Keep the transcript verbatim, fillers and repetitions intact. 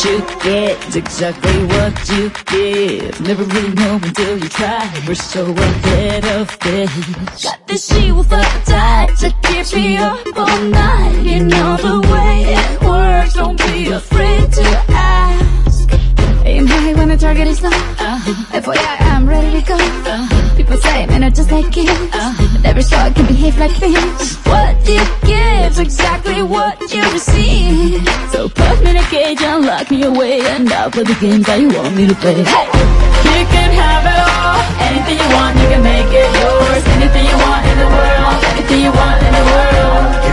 you get is exactly what you give. Never really know until you try. We're so ahead of this. Got this she will fuck tight to keep me up all night. You know the way it works, don't be afraid to ask. Aim high when the target is low. uh-huh. F Y I, I'm ready to go. uh-huh. People say men are just like kids. uh-huh. But every star can behave like fish. What you give's exactly what you receive. So put me in a cage and lock me away, and I'll play the games that you want me to play. Hey! You can have it all. Anything you want, you can make it yours. Anything you want in the world. Anything you want in the world.